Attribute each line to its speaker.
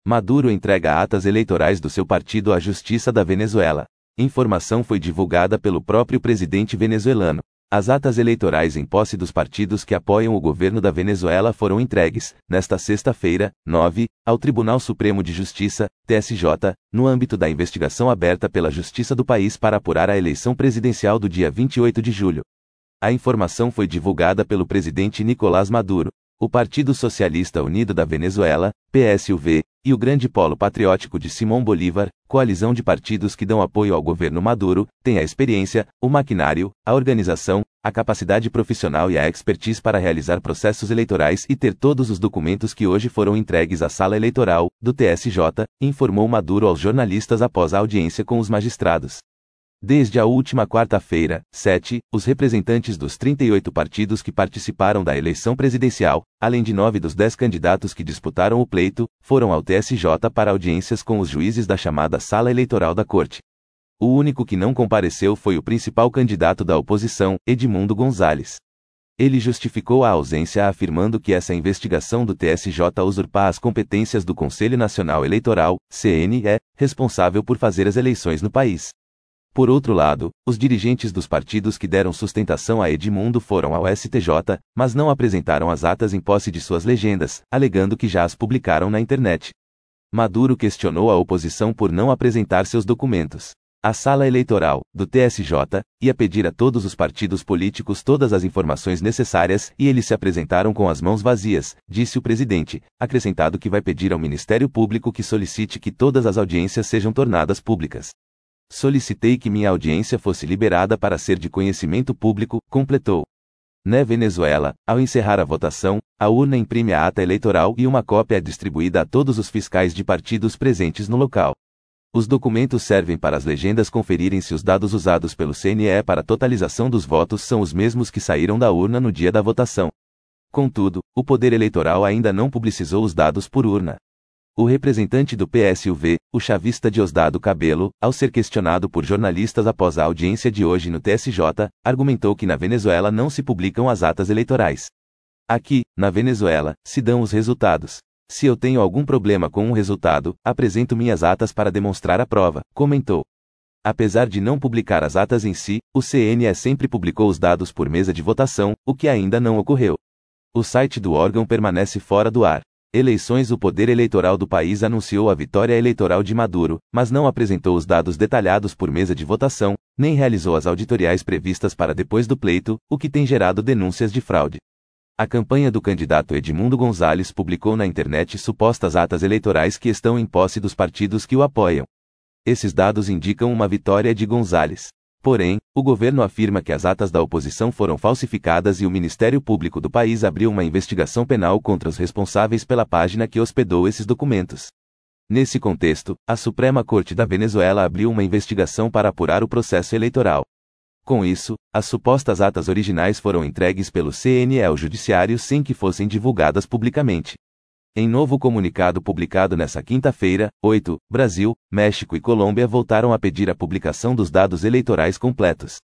Speaker 1: Maduro entrega atas eleitorais do seu partido à Justiça da Venezuela. Informação foi divulgada pelo próprio presidente venezuelano. As atas eleitorais em posse dos partidos que apoiam o governo da Venezuela foram entregues, nesta sexta-feira, 9, ao Tribunal Supremo de Justiça, TSJ, no âmbito da investigação aberta pela Justiça do país para apurar a eleição presidencial do dia 28 de julho. A informação foi divulgada pelo presidente Nicolás Maduro. O Partido Socialista Unido da Venezuela, PSUV, e o Grande Polo Patriótico de Simón Bolívar, coalizão de partidos que dão apoio ao governo Maduro, têm a experiência, o maquinário, a organização, a capacidade profissional e a expertise para realizar processos eleitorais e ter todos os documentos que hoje foram entregues à sala eleitoral, do TSJ, informou Maduro aos jornalistas após a audiência com os magistrados. Desde a última quarta-feira, 7, os representantes dos 38 partidos que participaram da eleição presidencial, além de 9 dos 10 candidatos que disputaram o pleito, foram ao TSJ para audiências com os juízes da chamada Sala Eleitoral da Corte. O único que não compareceu foi o principal candidato da oposição, Edmundo Gonzalez. Ele justificou a ausência afirmando que essa investigação do TSJ usurpa as competências do Conselho Nacional Eleitoral, CNE, responsável por fazer as eleições no país. Por outro lado, os dirigentes dos partidos que deram sustentação a Edmundo foram ao STJ, mas não apresentaram as atas em posse de suas legendas, alegando que já as publicaram na internet. Maduro questionou a oposição por não apresentar seus documentos. A Sala Eleitoral, do TSJ, ia pedir a todos os partidos políticos todas as informações necessárias e eles se apresentaram com as mãos vazias, disse o presidente, acrescentado que vai pedir ao Ministério Público que solicite que todas as audiências sejam tornadas públicas. Solicitei que minha audiência fosse liberada para ser de conhecimento público, completou. Na Venezuela, ao encerrar a votação, a urna imprime a ata eleitoral e uma cópia é distribuída a todos os fiscais de partidos presentes no local. Os documentos servem para as legendas conferirem se os dados usados pelo CNE para a totalização dos votos são os mesmos que saíram da urna no dia da votação. Contudo, o Poder Eleitoral ainda não publicizou os dados por urna. O representante do PSUV, o chavista Diosdado Cabello, ao ser questionado por jornalistas após a audiência de hoje no TSJ, argumentou que na Venezuela não se publicam as atas eleitorais. Aqui, na Venezuela, se dão os resultados. Se eu tenho algum problema com um resultado, apresento minhas atas para demonstrar a prova, comentou. Apesar de não publicar as atas em si, o CNE sempre publicou os dados por mesa de votação, o que ainda não ocorreu. O site do órgão permanece fora do ar. Eleições. O Poder Eleitoral do país anunciou a vitória eleitoral de Maduro, mas não apresentou os dados detalhados por mesa de votação, nem realizou as auditoriais previstas para depois do pleito, o que tem gerado denúncias de fraude. A campanha do candidato Edmundo Gonzalez publicou na internet supostas atas eleitorais que estão em posse dos partidos que o apoiam. Esses dados indicam uma vitória de Gonzalez. Porém, o governo afirma que as atas da oposição foram falsificadas e o Ministério Público do país abriu uma investigação penal contra os responsáveis pela página que hospedou esses documentos. Nesse contexto, a Suprema Corte da Venezuela abriu uma investigação para apurar o processo eleitoral. Com isso, as supostas atas originais foram entregues pelo CNE ao Judiciário sem que fossem divulgadas publicamente. Em novo comunicado publicado nesta quinta-feira, 8, Brasil, México e Colômbia voltaram a pedir a publicação dos dados eleitorais completos.